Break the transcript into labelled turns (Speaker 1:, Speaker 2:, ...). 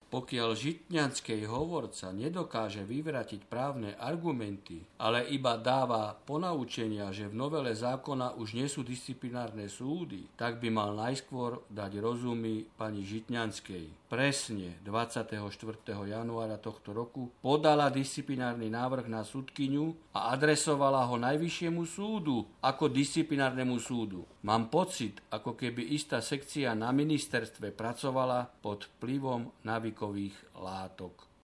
Speaker 1: Pokiaľ žitňanskej hovorca nedokáže vyvratiť právne argumenty, ale iba dáva ponaučenia, že v novele zákona už nie sú disciplinárne súdy, tak by mal najskôr dať rozumy pani Žitňanskej. Presne 24. januára tohto roku podala disciplinárny návrh na sudkyňu a adresovala ho Najvyššiemu súdu ako disciplinárnemu súdu. Mám pocit, ako keby istá sekcia na ministerstve pracovala pod vplyvom návykových látok.